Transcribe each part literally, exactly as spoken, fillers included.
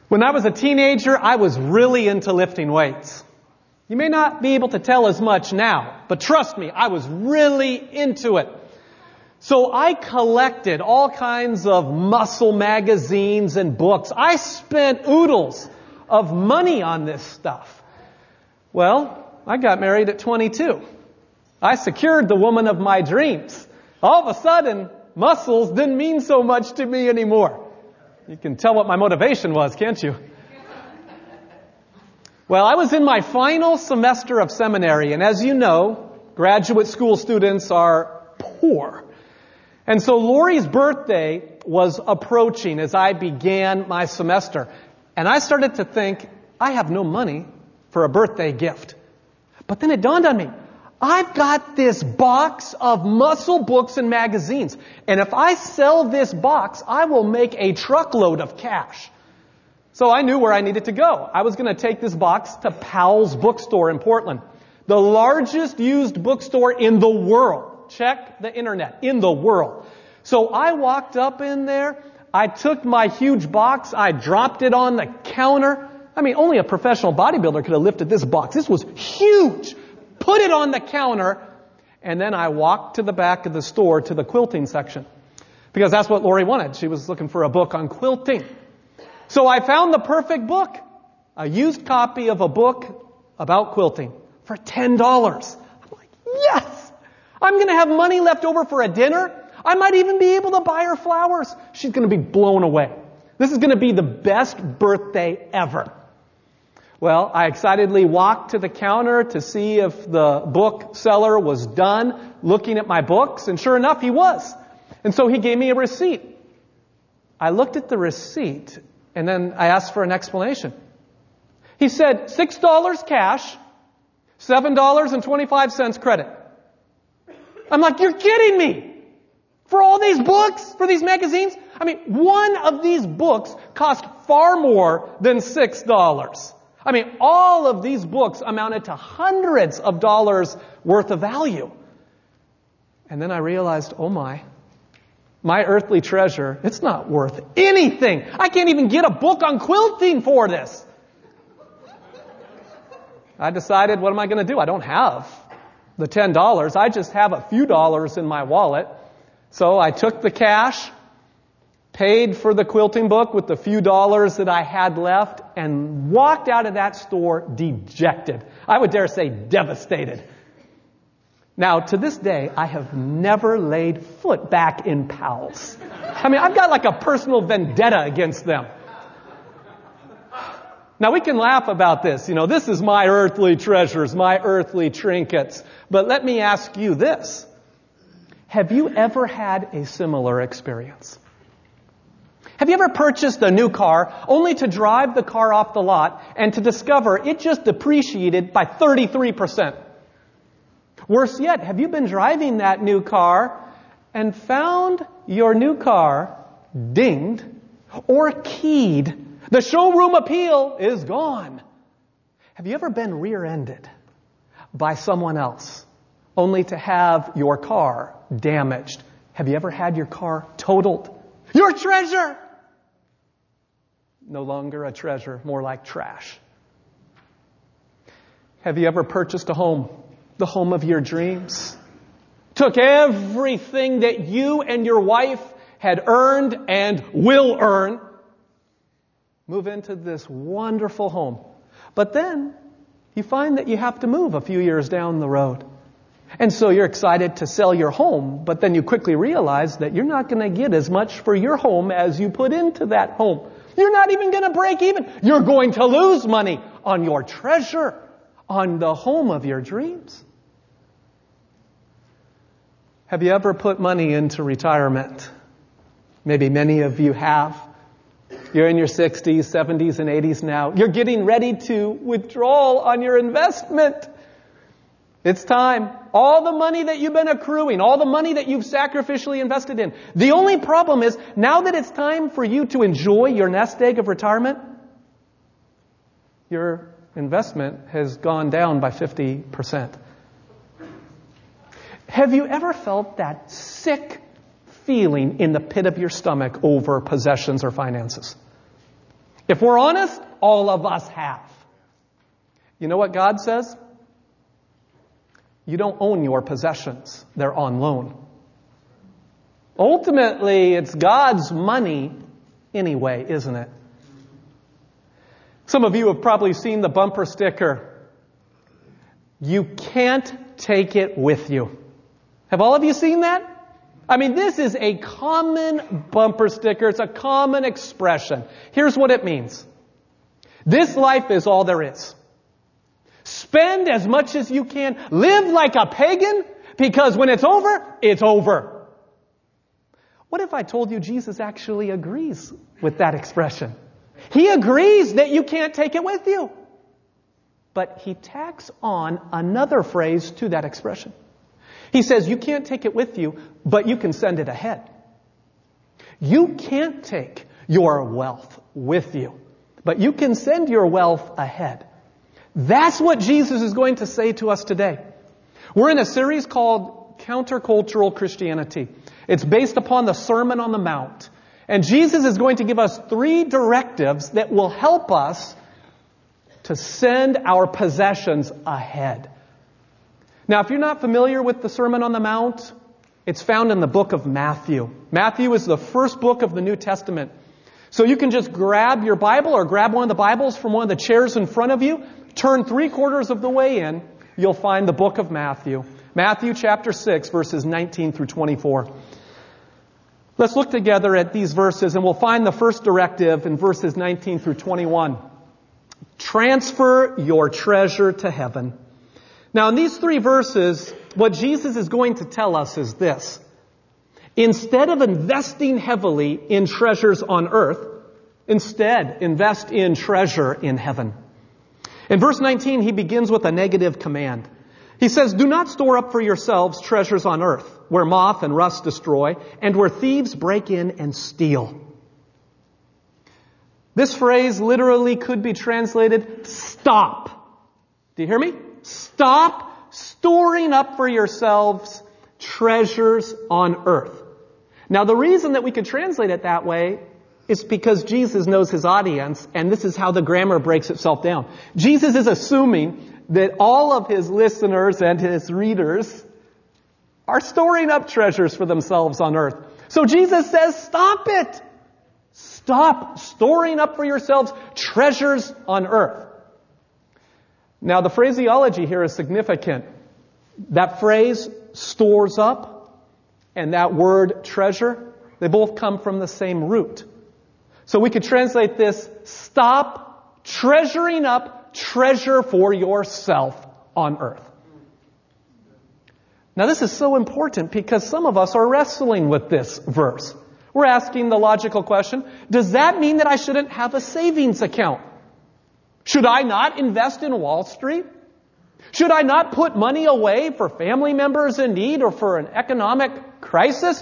When I was a teenager, I was really into lifting weights. You may not be able to tell as much now, but trust me, I was really into it. So I collected all kinds of muscle magazines and books. I spent oodles of money on this stuff. Well, I got married at twenty-two. I secured the woman of my dreams. All of a sudden, muscles didn't mean so much to me anymore. You can tell what my motivation was, can't you? Well, I was in my final semester of seminary, and as you know, graduate school students are poor. And so Lori's birthday was approaching as I began my semester. And I started to think, I have no money for a birthday gift. But then it dawned on me, I've got this box of muscle books and magazines. And if I sell this box, I will make a truckload of cash. So I knew where I needed to go. I was going to take this box to Powell's Bookstore in Portland, the largest used bookstore in the world. Check the internet, in the world. So I walked up in there. I took my huge box. I dropped it on the counter. I mean, only a professional bodybuilder could have lifted this box. This was huge. Put it on the counter. And then I walked to the back of the store to the quilting section. Because that's what Lori wanted. She was looking for a book on quilting. So I found the perfect book. A used copy of a book about quilting for ten dollars. I'm like, yes! I'm going to have money left over for a dinner. I might even be able to buy her flowers. She's going to be blown away. This is going to be the best birthday ever. Well, I excitedly walked to the counter to see if the bookseller was done looking at my books, and sure enough, he was. And so he gave me a receipt. I looked at the receipt, and then I asked for an explanation. He said, six dollars cash, seven dollars and twenty-five cents credit. I'm like, you're kidding me! For all these books, for these magazines? I mean, one of these books cost far more than six dollars. I mean, all of these books amounted to hundreds of dollars worth of value. And then I realized, oh my, my earthly treasure, it's not worth anything. I can't even get a book on quilting for this. I decided, what am I going to do? I don't have the ten dollars. I just have a few dollars in my wallet. So I took the cash, paid for the quilting book with the few dollars that I had left, and walked out of that store dejected. I would dare say devastated. Now, to this day, I have never laid foot back in Powell's. I mean, I've got like a personal vendetta against them. Now, we can laugh about this. You know, this is my earthly treasures, my earthly trinkets. But let me ask you this. Have you ever had a similar experience? Have you ever purchased a new car only to drive the car off the lot and to discover it just depreciated by thirty-three percent? Worse yet, have you been driving that new car and found your new car dinged or keyed? The showroom appeal is gone. Have you ever been rear-ended by someone else only to have your car damaged? Have you ever had your car totaled? Your treasure! No longer a treasure, more like trash. Have you ever purchased a home, the home of your dreams? Took everything that you and your wife had earned and will earn, move into this wonderful home. But then you find that you have to move a few years down the road. And so you're excited to sell your home, but then you quickly realize that you're not going to get as much for your home as you put into that home. You're not even going to break even. You're going to lose money on your treasure, on the home of your dreams. Have you ever put money into retirement? Maybe many of you have. You're in your sixties, seventies, and eighties now. You're getting ready to withdraw on your investment. It's time. All the money that you've been accruing, all the money that you've sacrificially invested in. The only problem is, now that it's time for you to enjoy your nest egg of retirement, your investment has gone down by fifty percent. Have you ever felt that sick feeling in the pit of your stomach over possessions or finances? If we're honest, all of us have. You know what God says? You don't own your possessions. They're on loan. Ultimately, it's God's money anyway, isn't it? Some of you have probably seen the bumper sticker. You can't take it with you. Have all of you seen that? I mean, this is a common bumper sticker. It's a common expression. Here's what it means. This life is all there is. Spend as much as you can. Live like a pagan, because when it's over, it's over. What if I told you Jesus actually agrees with that expression? He agrees that you can't take it with you. But he tacks on another phrase to that expression. He says you can't take it with you, but you can send it ahead. You can't take your wealth with you, but you can send your wealth ahead. That's what Jesus is going to say to us today. We're in a series called Countercultural Christianity. It's based upon the Sermon on the Mount. And Jesus is going to give us three directives that will help us to send our possessions ahead. Now, if you're not familiar with the Sermon on the Mount, it's found in the book of Matthew. Matthew is the first book of the New Testament. So you can just grab your Bible or grab one of the Bibles from one of the chairs in front of you, turn three quarters of the way in, you'll find the book of Matthew. Matthew chapter six, verses nineteen through twenty-four. Let's look together at these verses, and we'll find the first directive in verses nineteen through twenty-one. Transfer your treasure to heaven. Now, in these three verses, what Jesus is going to tell us is this. Instead of investing heavily in treasures on earth, instead invest in treasure in heaven. In verse nineteen, he begins with a negative command. He says, do not store up for yourselves treasures on earth, where moth and rust destroy, and where thieves break in and steal. This phrase literally could be translated, stop. Do you hear me? Stop storing up for yourselves treasures on earth. Now, the reason that we could translate it that way is because Jesus knows his audience, and this is how the grammar breaks itself down. Jesus is assuming that all of his listeners and his readers are storing up treasures for themselves on earth. So Jesus says, stop it. Stop storing up for yourselves treasures on earth. Now, the phraseology here is significant. That phrase, stores up, and that word, treasure, they both come from the same root. So we could translate this, stop treasuring up treasure for yourself on earth. Now, this is so important because some of us are wrestling with this verse. We're asking the logical question, does that mean that I shouldn't have a savings account? Should I not invest in Wall Street? Should I not put money away for family members in need or for an economic crisis?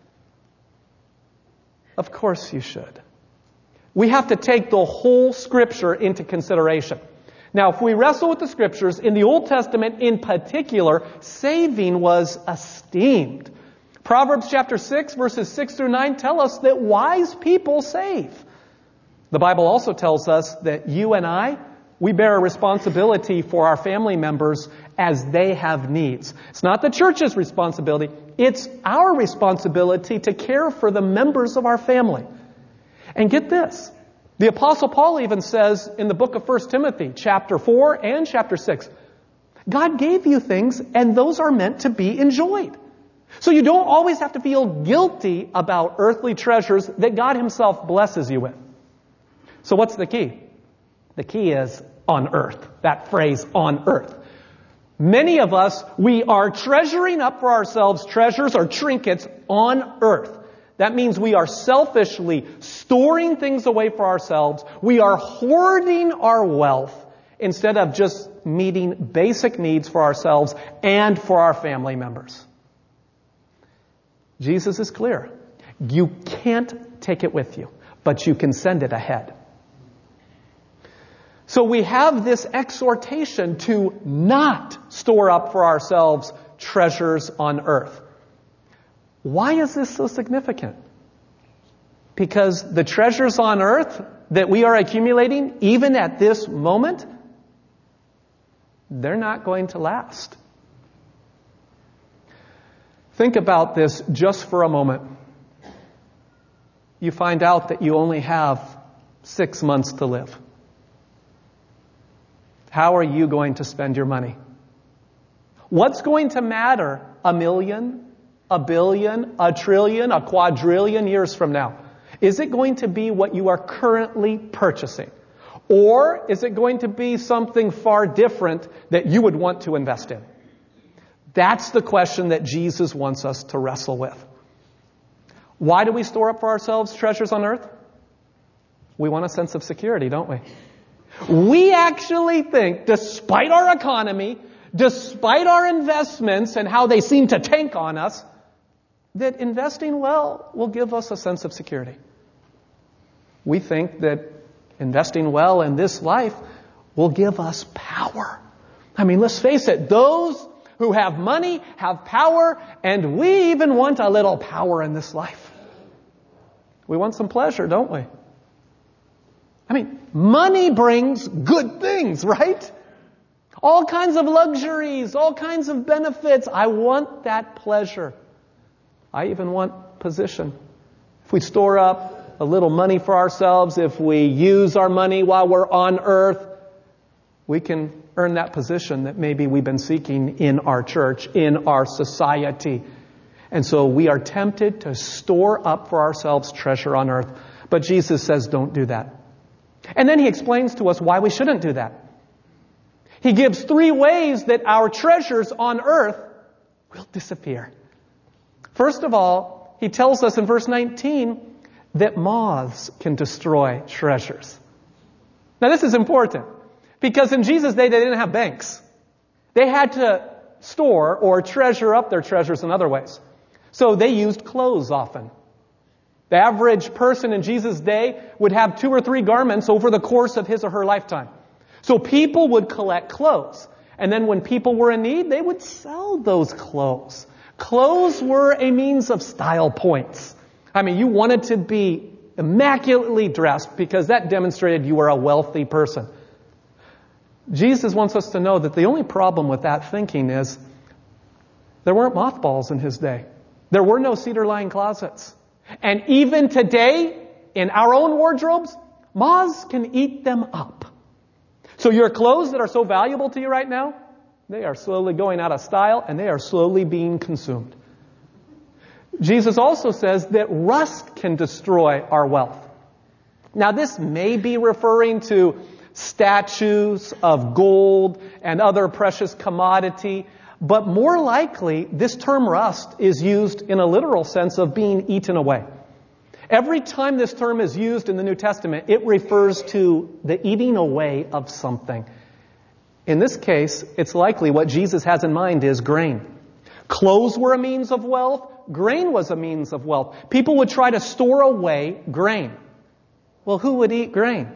Of course you should. We have to take the whole Scripture into consideration. Now, if we wrestle with the Scriptures, in the Old Testament in particular, saving was esteemed. Proverbs chapter six, verses six through nine tell us that wise people save. The Bible also tells us that you and I, we bear a responsibility for our family members as they have needs. It's not the church's responsibility. It's our responsibility to care for the members of our family. And get this. The Apostle Paul even says in the book of First Timothy, chapter four and chapter six, God gave you things and those are meant to be enjoyed. So you don't always have to feel guilty about earthly treasures that God himself blesses you with. So what's the key? The key is on earth. That phrase, on earth. Many of us, we are treasuring up for ourselves treasures or trinkets on earth. That means we are selfishly storing things away for ourselves. We are hoarding our wealth instead of just meeting basic needs for ourselves and for our family members. Jesus is clear. You can't take it with you, but you can send it ahead. So we have this exhortation to not store up for ourselves treasures on earth. Why is this so significant? Because the treasures on earth, that we are accumulating, even at this moment, they're not going to last. Think about this just for a moment. You find out that you only have six months to live. How are you going to spend your money? What's going to matter a million, a billion, a trillion, a quadrillion years from now? Is it going to be what you are currently purchasing? Or is it going to be something far different that you would want to invest in? That's the question that Jesus wants us to wrestle with. Why do we store up for ourselves treasures on earth? We want a sense of security, don't we? We actually think, despite our economy, despite our investments and how they seem to tank on us, that investing well will give us a sense of security. We think that investing well in this life will give us power. I mean, let's face it, those who have money have power, and we even want a little power in this life. We want some pleasure, don't we? I mean, money brings good things, right? All kinds of luxuries, all kinds of benefits. I want that pleasure. I even want position. If we store up a little money for ourselves, if we use our money while we're on earth, we can earn that position that maybe we've been seeking in our church, in our society. And so we are tempted to store up for ourselves treasure on earth. But Jesus says, don't do that. And then he explains to us why we shouldn't do that. He gives three ways that our treasures on earth will disappear. First of all, he tells us in verse nineteen that moths can destroy treasures. Now this is important because in Jesus' day they didn't have banks. They had to store or treasure up their treasures in other ways. So they used clothes often. The average person in Jesus' day would have two or three garments over the course of his or her lifetime. So people would collect clothes. And then when people were in need, they would sell those clothes. Clothes were a means of style points. I mean, you wanted to be immaculately dressed because that demonstrated you were a wealthy person. Jesus wants us to know that the only problem with that thinking is there weren't mothballs in his day. There were no cedar-lined closets. And even today, in our own wardrobes, moths can eat them up. So your clothes that are so valuable to you right now, they are slowly going out of style and they are slowly being consumed. Jesus also says that rust can destroy our wealth. Now this may be referring to statues of gold and other precious commodity, but more likely this term rust is used in a literal sense of being eaten away. Every time this term is used in the New Testament, it refers to the eating away of something. In this case, it's likely what Jesus has in mind is grain. Clothes were a means of wealth. Grain was a means of wealth. People would try to store away grain. Well, who would eat grain?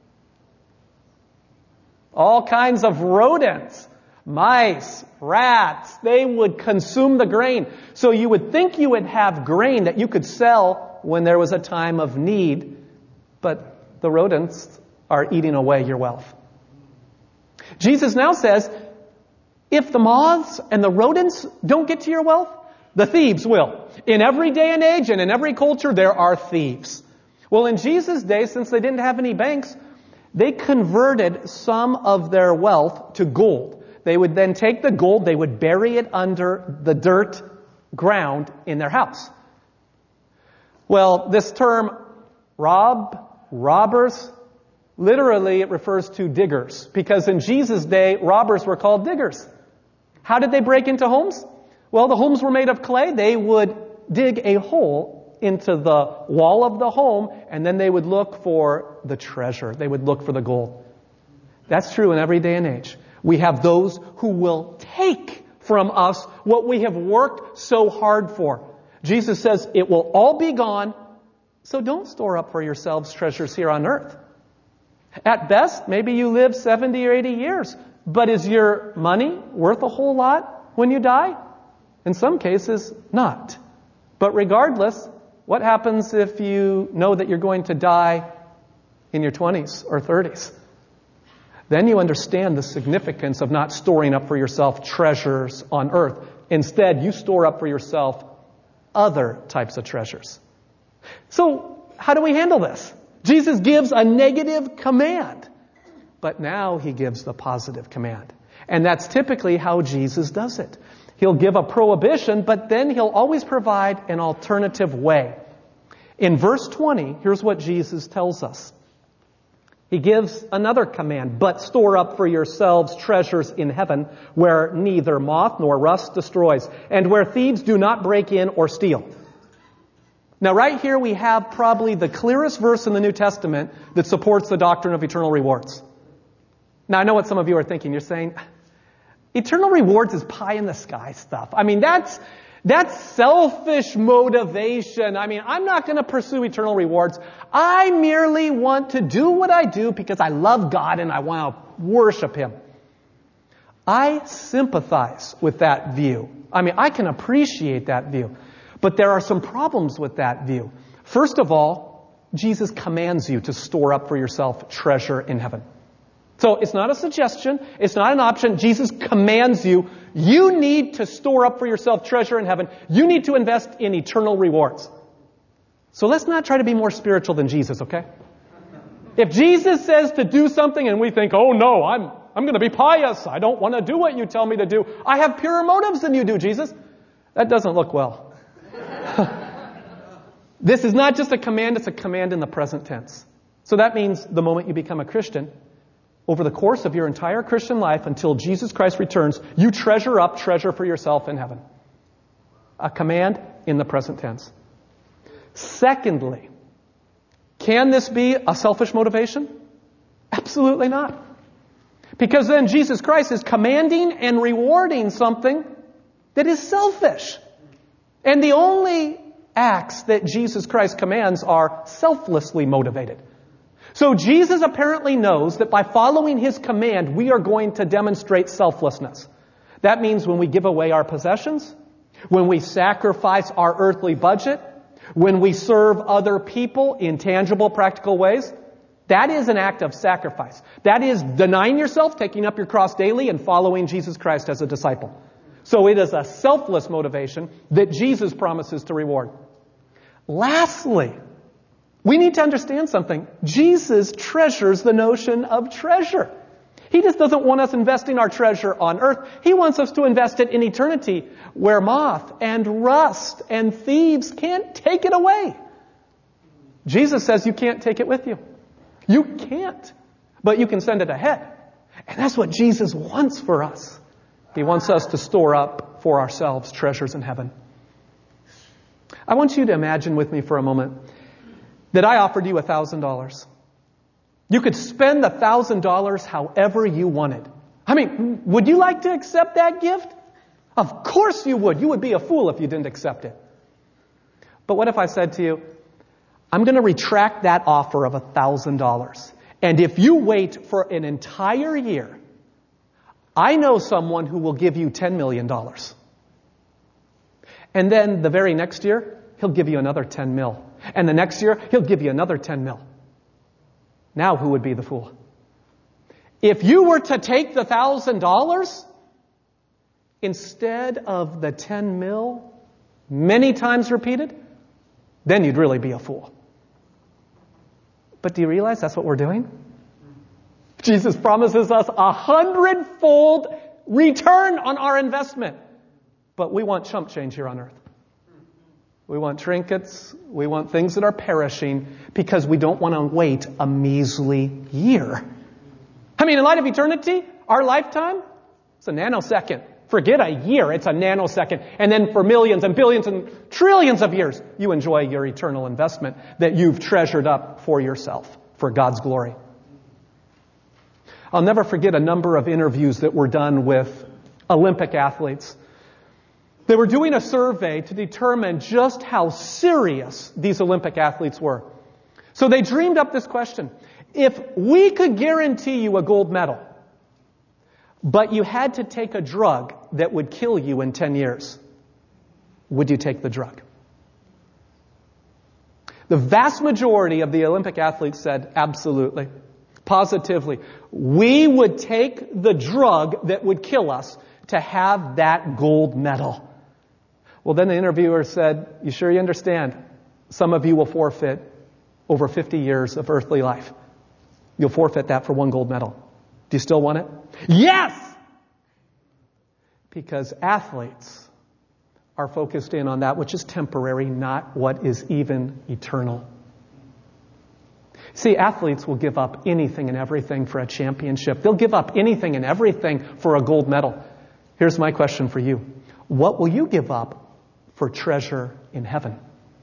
All kinds of rodents, mice, rats, they would consume the grain. So you would think you would have grain that you could sell when there was a time of need, but the rodents are eating away your wealth. Jesus now says, if the moths and the rodents don't get to your wealth, the thieves will. In every day and age and in every culture, there are thieves. Well, in Jesus' day, since they didn't have any banks, they converted some of their wealth to gold. They would then take the gold, they would bury it under the dirt ground in their house. Well, this term, rob, robbers, literally it refers to diggers. Because in Jesus' day, robbers were called diggers. How did they break into homes? Well, the homes were made of clay. They would dig a hole into the wall of the home, and then they would look for the treasure. They would look for the gold. That's true in every day and age. We have those who will take from us what we have worked so hard for. Jesus says it will all be gone, so don't store up for yourselves treasures here on earth. At best, maybe you live seventy or eighty years, but is your money worth a whole lot when you die? In some cases, not. But regardless, what happens if you know that you're going to die in your twenties or thirties. Then you understand the significance of not storing up for yourself treasures on earth. Instead, you store up for yourself other types of treasures. So, how do we handle this? Jesus gives a negative command, but now he gives the positive command. And that's typically how Jesus does it. He'll give a prohibition, but then he'll always provide an alternative way. In verse twenty, here's what Jesus tells us. He gives another command, but store up for yourselves treasures in heaven where neither moth nor rust destroys and where thieves do not break in or steal. Now right here we have probably the clearest verse in the New Testament that supports the doctrine of eternal rewards. Now I know what some of you are thinking. You're saying, eternal rewards is pie in the sky stuff. I mean, that's That's selfish motivation. I mean, I'm not going to pursue eternal rewards. I merely want to do what I do because I love God and I want to worship Him. I sympathize with that view. I mean, I can appreciate that view. But there are some problems with that view. First of all, Jesus commands you to store up for yourself treasure in heaven. So it's not a suggestion. It's not an option. Jesus commands you. You need to store up for yourself treasure in heaven. You need to invest in eternal rewards. So let's not try to be more spiritual than Jesus, okay? If Jesus says to do something and we think, oh no, I'm, I'm going to be pious. I don't want to do what you tell me to do. I have purer motives than you do, Jesus. That doesn't look well. This is not just a command. It's a command in the present tense. So that means the moment you become a Christian, over the course of your entire Christian life until Jesus Christ returns, you treasure up treasure for yourself in heaven. A command in the present tense. Secondly, can this be a selfish motivation? Absolutely not. Because then Jesus Christ is commanding and rewarding something that is selfish. And the only acts that Jesus Christ commands are selflessly motivated. So Jesus apparently knows that by following His command, we are going to demonstrate selflessness. That means when we give away our possessions, when we sacrifice our earthly budget, when we serve other people in tangible, practical ways, that is an act of sacrifice. That is denying yourself, taking up your cross daily, and following Jesus Christ as a disciple. So it is a selfless motivation that Jesus promises to reward. Lastly, we need to understand something. Jesus treasures the notion of treasure. He just doesn't want us investing our treasure on earth. He wants us to invest it in eternity where moth and rust and thieves can't take it away. Jesus says you can't take it with you. You can't, but you can send it ahead. And that's what Jesus wants for us. He wants us to store up for ourselves treasures in heaven. I want you to imagine with me for a moment that I offered you a thousand dollars. You could spend the thousand dollars however you wanted. I mean, would you like to accept that gift? Of course you would. You would be a fool if you didn't accept it. But what if I said to you, I'm going to retract that offer of a thousand dollars. And if you wait for an entire year, I know someone who will give you ten million dollars. And then the very next year, he'll give you another ten mil. And the next year, he'll give you another ten mil. Now who would be the fool? If you were to take the thousand dollars instead of the ten mil, many times repeated, then you'd really be a fool. But do you realize that's what we're doing? Jesus promises us a hundredfold return on our investment. But we want chump change here on earth. We want trinkets. We want things that are perishing because we don't want to wait a measly year. I mean, in light of eternity, our lifetime, it's a nanosecond. Forget a year, it's a nanosecond. And then for millions and billions and trillions of years, you enjoy your eternal investment that you've treasured up for yourself, for God's glory. I'll never forget a number of interviews that were done with Olympic athletes. They were doing a survey to determine just how serious these Olympic athletes were. So they dreamed up this question. If we could guarantee you a gold medal, but you had to take a drug that would kill you in ten years, would you take the drug? The vast majority of the Olympic athletes said, absolutely, positively, we would take the drug that would kill us to have that gold medal. Well, then the interviewer said, you sure you understand? Some of you will forfeit over fifty years of earthly life. You'll forfeit that for one gold medal. Do you still want it? Yes! Because athletes are focused in on that which is temporary, not what is even eternal. See, athletes will give up anything and everything for a championship. They'll give up anything and everything for a gold medal. Here's my question for you. What will you give up for treasure in heaven?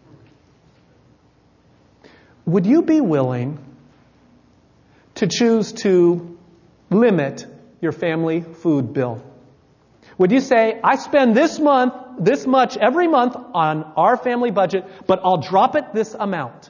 Would you be willing to choose to limit your family food bill? Would you say, I spend this month, this much every month on our family budget, but I'll drop it this amount?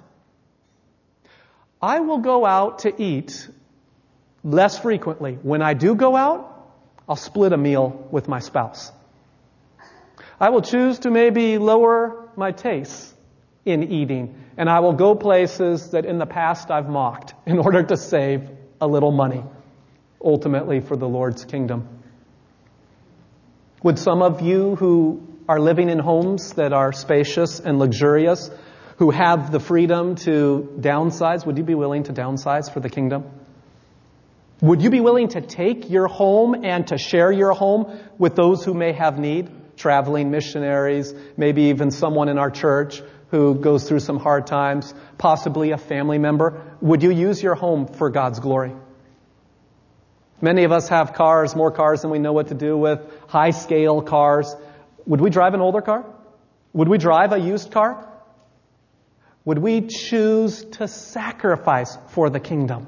I will go out to eat less frequently. When I do go out, I'll split a meal with my spouse. I will choose to maybe lower my tastes in eating, and I will go places that in the past I've mocked in order to save a little money, ultimately for the Lord's kingdom. Would some of you who are living in homes that are spacious and luxurious, who have the freedom to downsize, would you be willing to downsize for the kingdom? Would you be willing to take your home and to share your home with those who may have need? Traveling missionaries, maybe even someone in our church who goes through some hard times, possibly a family member. Would you use your home for God's glory? Many of us have cars, more cars than we know what to do with, high-scale cars. Would we drive an older car? Would we drive a used car? Would we choose to sacrifice for the kingdom?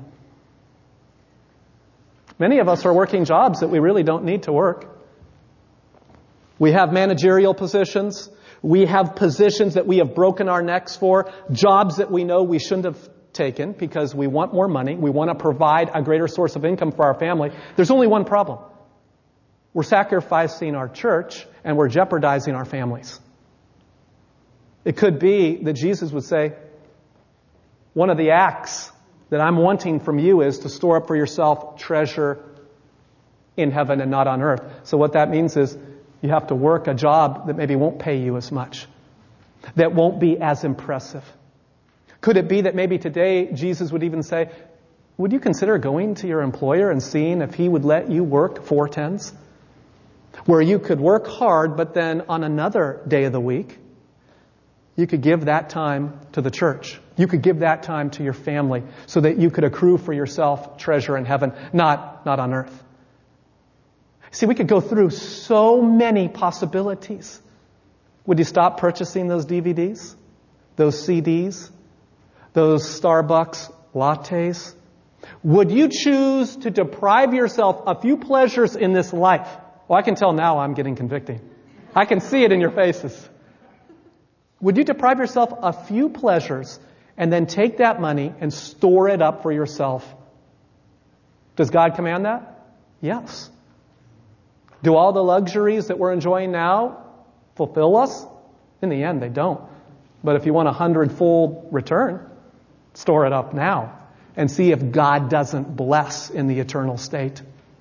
Many of us are working jobs that we really don't need to work. We have managerial positions. We have positions that we have broken our necks for, jobs that we know we shouldn't have taken because we want more money. We want to provide a greater source of income for our family. There's only one problem. We're sacrificing our church and we're jeopardizing our families. It could be that Jesus would say, one of the acts that I'm wanting from you is to store up for yourself treasure in heaven and not on earth. So what that means is you have to work a job that maybe won't pay you as much, that won't be as impressive. Could it be that maybe today Jesus would even say, would you consider going to your employer and seeing if he would let you work four tens? Where you could work hard, but then on another day of the week, you could give that time to the church. You could give that time to your family so that you could accrue for yourself treasure in heaven, not, not on earth. See, we could go through so many possibilities. Would you stop purchasing those D V Ds, those C Ds, those Starbucks lattes? Would you choose to deprive yourself a few pleasures in this life? Well, I can tell now I'm getting convicting. I can see it in your faces. Would you deprive yourself a few pleasures and then take that money and store it up for yourself? Does God command that? Yes. Do all the luxuries that we're enjoying now fulfill us? In the end, they don't. But if you want a hundredfold return, store it up now and see if God doesn't bless in the eternal state.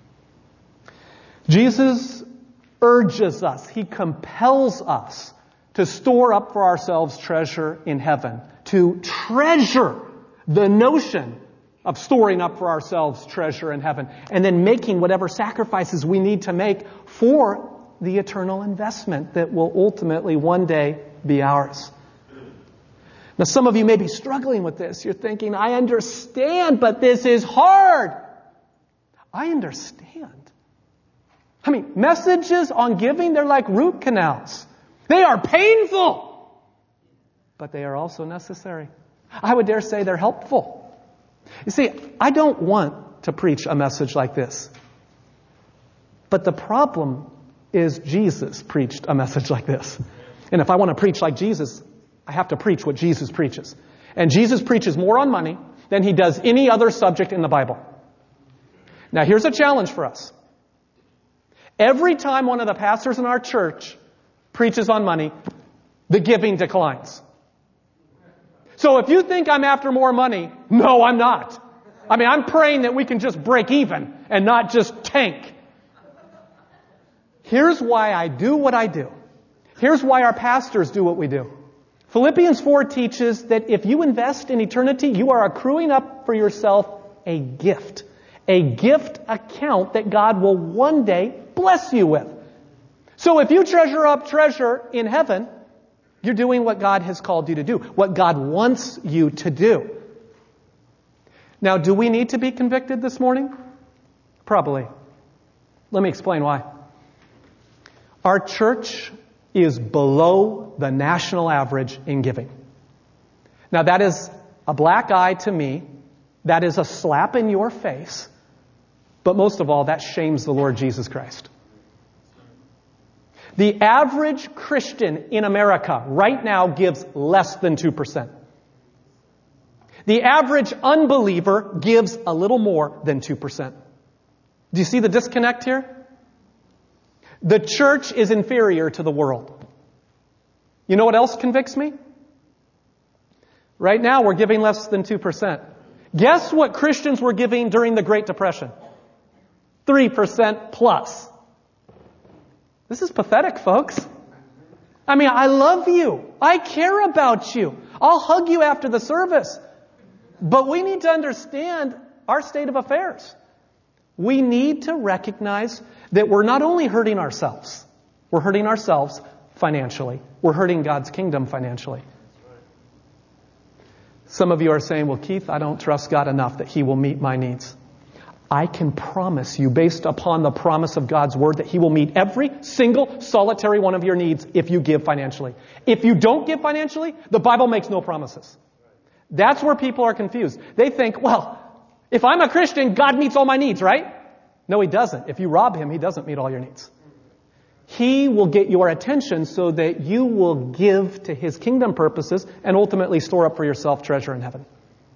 Jesus urges us, he compels us to store up for ourselves treasure in heaven, to treasure the notion of storing up for ourselves treasure in heaven, and then making whatever sacrifices we need to make for the eternal investment that will ultimately one day be ours. Now, some of you may be struggling with this. You're thinking, I understand, but this is hard. I understand. I mean, messages on giving, they're like root canals. They are painful, but they are also necessary. I would dare say they're helpful. You see, I don't want to preach a message like this. But the problem is Jesus preached a message like this. And if I want to preach like Jesus, I have to preach what Jesus preaches. And Jesus preaches more on money than he does any other subject in the Bible. Now, here's a challenge for us. Every time one of the pastors in our church preaches on money, the giving declines. So if you think I'm after more money, no, I'm not. I mean, I'm praying that we can just break even and not just tank. Here's why I do what I do. Here's why our pastors do what we do. Philippians four teaches that if you invest in eternity, you are accruing up for yourself a gift. A gift account that God will one day bless you with. So if you treasure up treasure in heaven, you're doing what God has called you to do, what God wants you to do. Now, do we need to be convicted this morning? Probably. Let me explain why. Our church is below the national average in giving. Now, that is a black eye to me. That is a slap in your face. But most of all, that shames the Lord Jesus Christ. The average Christian in America right now gives less than two percent. The average unbeliever gives a little more than two percent. Do you see the disconnect here? The church is inferior to the world. You know what else convicts me? Right now we're giving less than two percent. Guess what Christians were giving during the Great Depression? three percent plus. This is pathetic, folks. I mean, I love you. I care about you. I'll hug you after the service. But we need to understand our state of affairs. We need to recognize that we're not only hurting ourselves, we're hurting ourselves financially. We're hurting God's kingdom financially. Some of you are saying, well, Keith, I don't trust God enough that He will meet my needs. I can promise you, based upon the promise of God's Word, that He will meet every single solitary one of your needs if you give financially. If you don't give financially, the Bible makes no promises. That's where people are confused. They think, well, if I'm a Christian, God meets all my needs, right? No, He doesn't. If you rob Him, He doesn't meet all your needs. He will get your attention so that you will give to His kingdom purposes and ultimately store up for yourself treasure in heaven.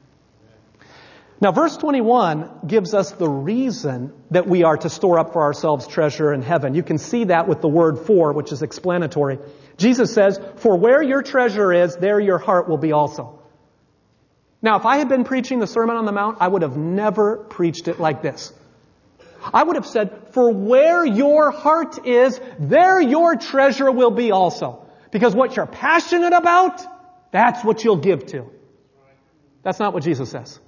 Now, verse twenty-one gives us the reason that we are to store up for ourselves treasure in heaven. You can see that with the word for, which is explanatory. Jesus says, for where your treasure is, there your heart will be also. Now, if I had been preaching the Sermon on the Mount, I would have never preached it like this. I would have said, for where your heart is, there your treasure will be also. Because what you're passionate about, that's what you'll give to. That's not what Jesus says.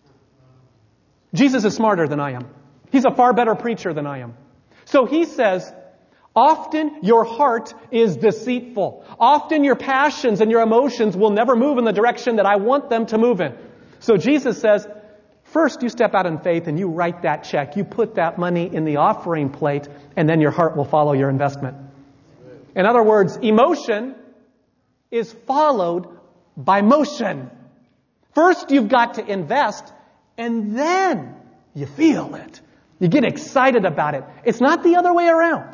Jesus is smarter than I am. He's a far better preacher than I am. So He says, often your heart is deceitful. Often your passions and your emotions will never move in the direction that I want them to move in. So Jesus says, first you step out in faith and you write that check. You put that money in the offering plate, and then your heart will follow your investment. In other words, emotion is followed by motion. First you've got to invest, and then you feel it. You get excited about it. It's not the other way around.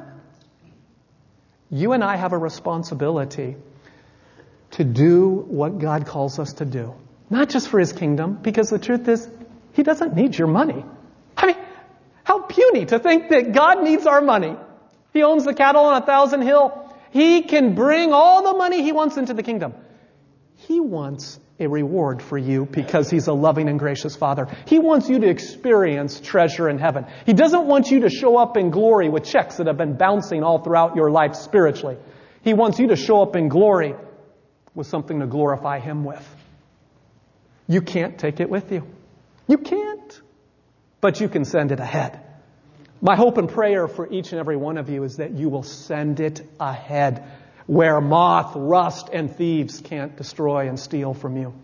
You and I have a responsibility to do what God calls us to do. Not just for His kingdom, because the truth is, He doesn't need your money. I mean, how puny to think that God needs our money. He owns the cattle on a thousand hill. He can bring all the money He wants into the kingdom. He wants a reward for you because He's a loving and gracious Father. He wants you to experience treasure in heaven. He doesn't want you to show up in glory with checks that have been bouncing all throughout your life spiritually. He wants you to show up in glory with something to glorify Him with. You can't take it with you. You can't. But you can send it ahead. My hope and prayer for each and every one of you is that you will send it ahead, where moth, rust, and thieves can't destroy and steal from you.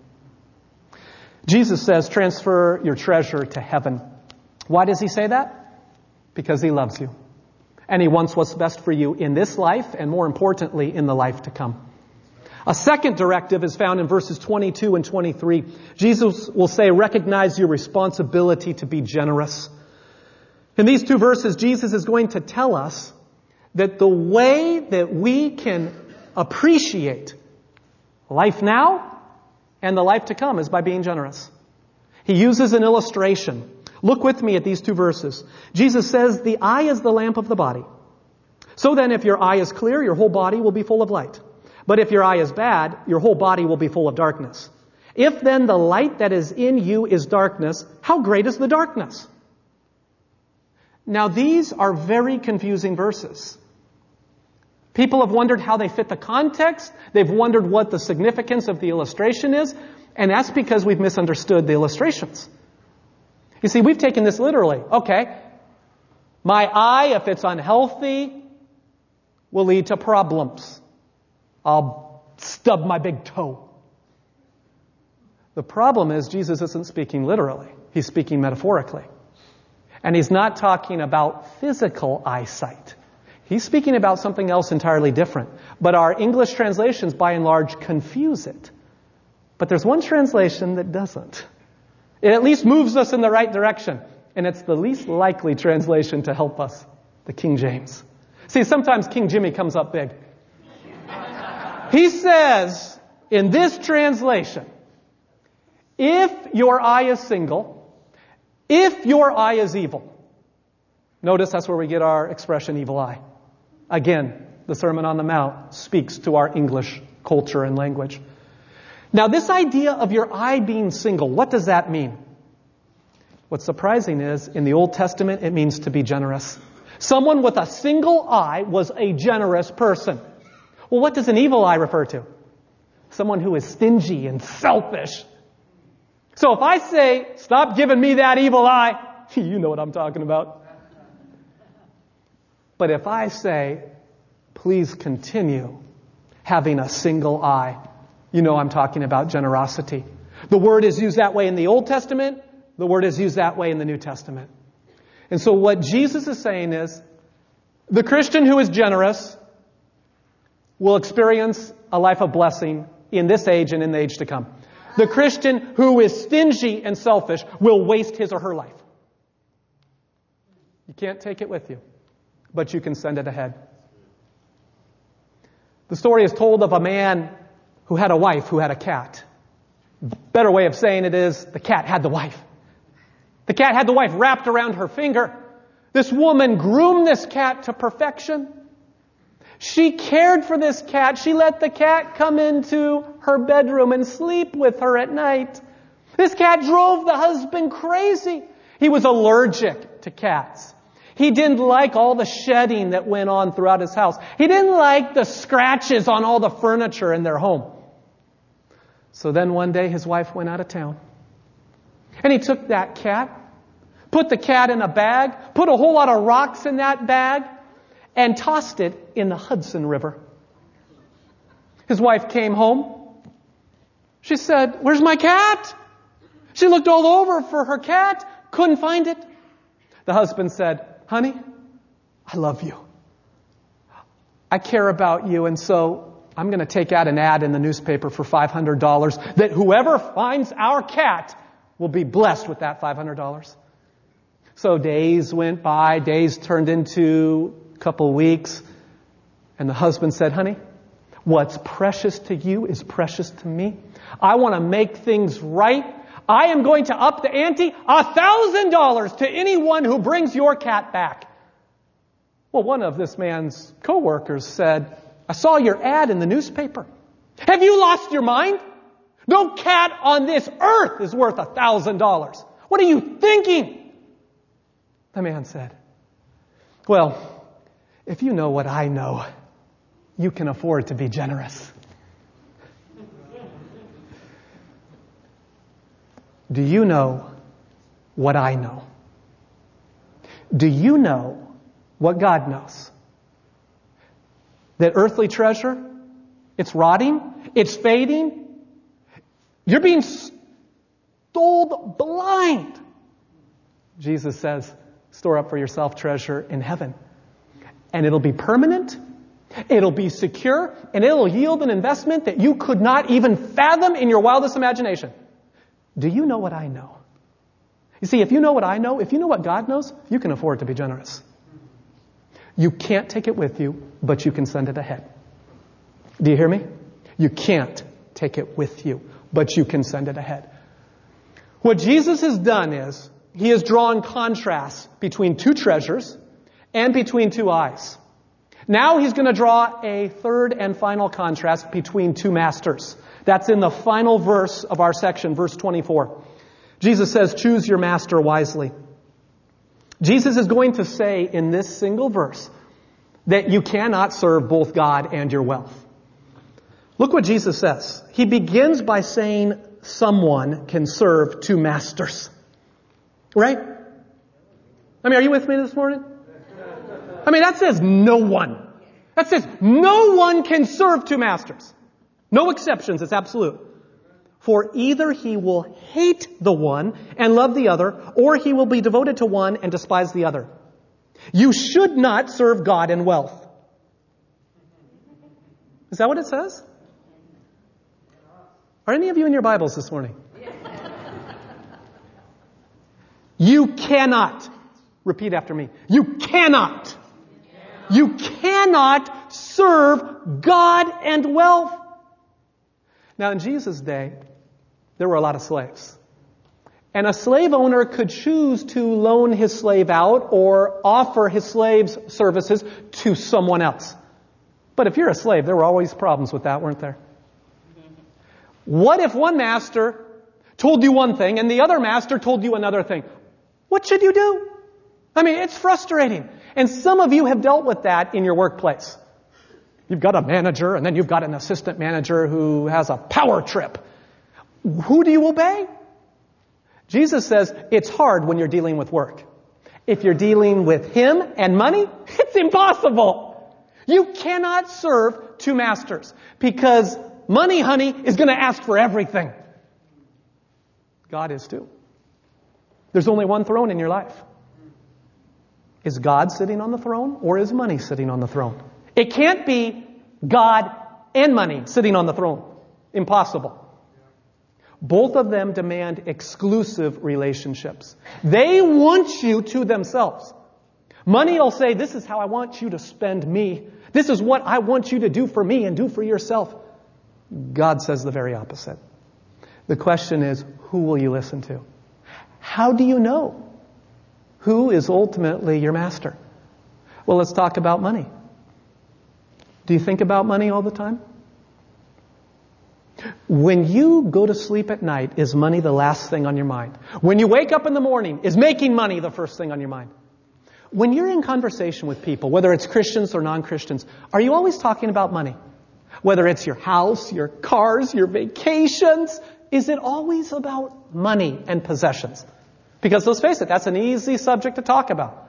Jesus says, transfer your treasure to heaven. Why does He say that? Because He loves you. And He wants what's best for you in this life, and more importantly, in the life to come. A second directive is found in verses twenty-two and twenty-three. Jesus will say, recognize your responsibility to be generous. In these two verses, Jesus is going to tell us that the way that we can appreciate life now and the life to come is by being generous. He uses an illustration. Look with me at these two verses. Jesus says, the eye is the lamp of the body. So then, if your eye is clear, your whole body will be full of light. But if your eye is bad, your whole body will be full of darkness. If then the light that is in you is darkness, how great is the darkness? Now these are very confusing verses. People have wondered how they fit the context. They've wondered what the significance of the illustration is. And that's because we've misunderstood the illustrations. You see, we've taken this literally. Okay, my eye, if it's unhealthy, will lead to problems. I'll stub my big toe. The problem is Jesus isn't speaking literally. He's speaking metaphorically. And he's not talking about physical eyesight. He's speaking about something else entirely different. But our English translations, by and large, confuse it. But there's one translation that doesn't. It at least moves us in the right direction. And it's the least likely translation to help us, the King James. See, sometimes King Jimmy comes up big. He says, in this translation, if your eye is single, if your eye is evil. Notice that's where we get our expression evil eye. Again, the Sermon on the Mount speaks to our English culture and language. Now, this idea of your eye being single, what does that mean? What's surprising is, in the Old Testament, it means to be generous. Someone with a single eye was a generous person. Well, what does an evil eye refer to? Someone who is stingy and selfish. So if I say, stop giving me that evil eye, you know what I'm talking about. But if I say, please continue having a single eye, you know I'm talking about generosity. The word is used that way in the Old Testament. The word is used that way in the New Testament. And so what Jesus is saying is, the Christian who is generous will experience a life of blessing in this age and in the age to come. The Christian who is stingy and selfish will waste his or her life. You can't take it with you, but you can send it ahead. The story is told of a man who had a wife who had a cat. Better way of saying it is, the cat had the wife. The cat had the wife wrapped around her finger. This woman groomed this cat to perfection. She cared for this cat. She let the cat come into her bedroom and sleep with her at night. This cat drove the husband crazy. He was allergic to cats. He didn't like all the shedding that went on throughout his house. He didn't like the scratches on all the furniture in their home. So then one day his wife went out of town. And he took that cat, put the cat in a bag, put a whole lot of rocks in that bag, and tossed it in the Hudson River. His wife came home. She said, "Where's my cat?" She looked all over for her cat, couldn't find it. The husband said, "Honey, I love you. I care about you, and so I'm going to take out an ad in the newspaper for five hundred dollars that whoever finds our cat will be blessed with that five hundred dollars. So days went by, days turned into a couple weeks, and the husband said, "Honey, what's precious to you is precious to me. I want to make things right. I am going to up the ante a thousand dollars to anyone who brings your cat back." Well, one of this man's co-workers said, "I saw your ad in the newspaper. Have you lost your mind? No cat on this earth is worth a thousand dollars. What are you thinking?" The man said, "Well, if you know what I know, you can afford to be generous." Do you know what I know? Do you know what God knows? That earthly treasure, it's rotting, it's fading. You're being stole blind. Jesus says, store up for yourself treasure in heaven. And it'll be permanent, it'll be secure, and it'll yield an investment that you could not even fathom in your wildest imagination. Do you know what I know? You see, if you know what I know, if you know what God knows, you can afford to be generous. You can't take it with you, but you can send it ahead. Do you hear me? You can't take it with you, but you can send it ahead. What Jesus has done is, He has drawn contrasts between two treasures and between two eyes. Now He's going to draw a third and final contrast between two masters. That's in the final verse of our section, verse twenty-four. Jesus says, choose your master wisely. Jesus is going to say in this single verse that you cannot serve both God and your wealth. Look what Jesus says. He begins by saying someone can serve two masters. Right? I mean, are you with me this morning? I mean, that says no one. That says no one can serve two masters. No exceptions. It's absolute. For either he will hate the one and love the other, or he will be devoted to one and despise the other. You should not serve God and wealth. Is that what it says? Are any of you in your Bibles this morning? You cannot. Repeat after me. You cannot. You cannot serve God and wealth. Now, in Jesus' day, there were a lot of slaves. And a slave owner could choose to loan his slave out or offer his slave's services to someone else. But if you're a slave, there were always problems with that, weren't there? What if one master told you one thing and the other master told you another thing? What should you do? I mean, it's frustrating. And some of you have dealt with that in your workplace. You've got a manager and then you've got an assistant manager who has a power trip. Who do you obey? Jesus says it's hard when you're dealing with work. If you're dealing with him and money, it's impossible. You cannot serve two masters because money, honey, is going to ask for everything. God is too. There's only one throne in your life. Is God sitting on the throne or is money sitting on the throne? It can't be God and money sitting on the throne. Impossible. Both of them demand exclusive relationships. They want you to themselves. Money will say, this is how I want you to spend me. This is what I want you to do for me and do for yourself. God says the very opposite. The question is, who will you listen to? How do you know who is ultimately your master? Well, let's talk about money. Do you think about money all the time? When you go to sleep at night, is money the last thing on your mind? When you wake up in the morning, is making money the first thing on your mind? When you're in conversation with people, whether it's Christians or non-Christians, are you always talking about money? Whether it's your house, your cars, your vacations, is it always about money and possessions? Because let's face it, that's an easy subject to talk about.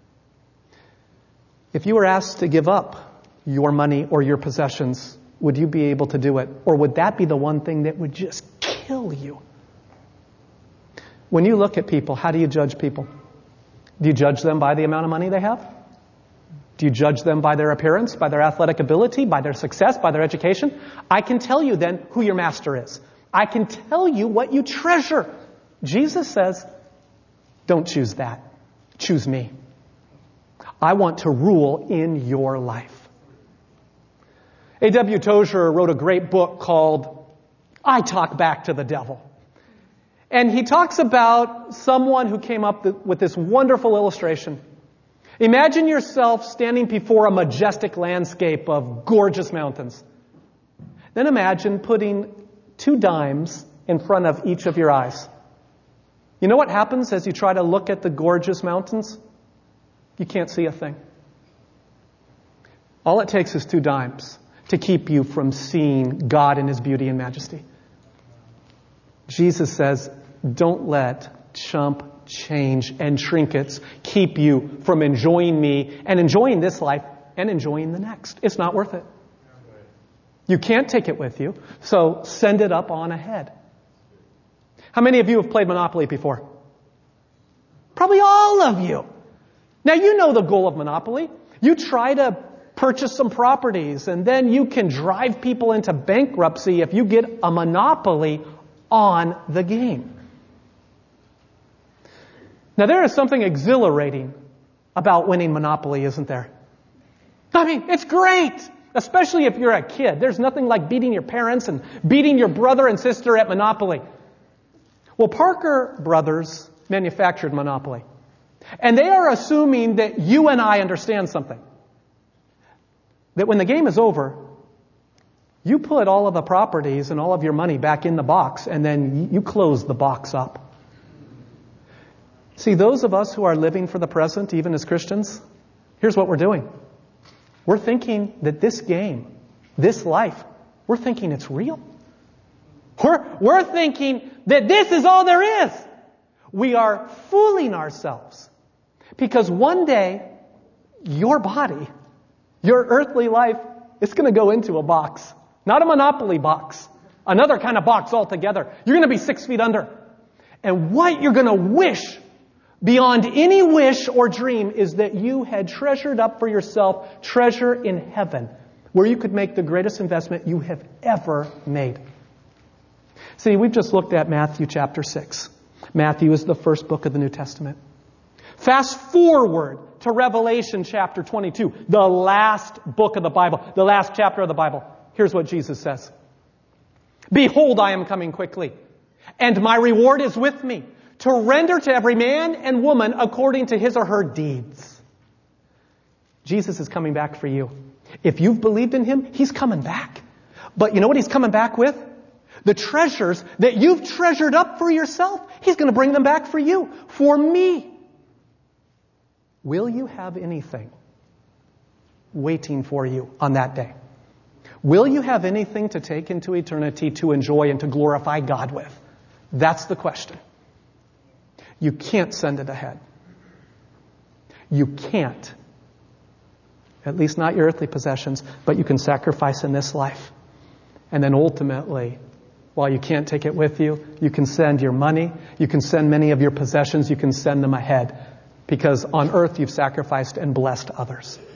If you were asked to give up your money or your possessions, would you be able to do it? Or would that be the one thing that would just kill you? When you look at people, how do you judge people? Do you judge them by the amount of money they have? Do you judge them by their appearance, by their athletic ability, by their success, by their education? I can tell you then who your master is. I can tell you what you treasure. Jesus says, don't choose that. Choose me. I want to rule in your life. A W Tozer wrote a great book called I Talk Back to the Devil. And he talks about someone who came up with this wonderful illustration. Imagine yourself standing before a majestic landscape of gorgeous mountains. Then imagine putting two dimes in front of each of your eyes. You know what happens as you try to look at the gorgeous mountains? You can't see a thing. All it takes is two dimes to keep you from seeing God in His beauty and majesty. Jesus says, don't let chump change and trinkets keep you from enjoying me and enjoying this life and enjoying the next. It's not worth it. You can't take it with you, so send it up on ahead. How many of you have played Monopoly before? Probably all of you. Now you know the goal of Monopoly. You try to purchase some properties, and then you can drive people into bankruptcy if you get a monopoly on the game. Now there is something exhilarating about winning Monopoly, isn't there? I mean, it's great, especially if you're a kid. There's nothing like beating your parents and beating your brother and sister at Monopoly. Well, Parker Brothers manufactured Monopoly, and they are assuming that you and I understand something. That when the game is over, You put all of the properties and all of your money back in the box, and then you close the box up. See, those of us who are living for the present, even as Christians, here's what we're doing. We're thinking that this game, this life, we're thinking it's real. We're, we're thinking that this is all there is. We are fooling ourselves. Because one day, your body, your earthly life, is going to go into a box. Not a Monopoly box. Another kind of box altogether. You're going to be six feet under. And what you're going to wish beyond any wish or dream is that you had treasured up for yourself treasure in heaven, where you could make the greatest investment you have ever made. See, we've just looked at Matthew chapter six. Matthew is the first book of the New Testament. Fast forward to Revelation chapter twenty-two, the last book of the Bible, the last chapter of the Bible. Here's what Jesus says. Behold, I am coming quickly, and my reward is with me, to render to every man and woman according to his or her deeds. Jesus is coming back for you. If you've believed in Him, He's coming back. But you know what He's coming back with? The treasures that you've treasured up for yourself, He's going to bring them back for you, for me. Will you have anything waiting for you on that day? Will you have anything to take into eternity to enjoy and to glorify God with? That's the question. You can't send it ahead. You can't. At least not your earthly possessions, but you can sacrifice in this life. And then ultimately, while you can't take it with you, you can send your money, you can send many of your possessions, you can send them ahead. Because on earth you've sacrificed and blessed others.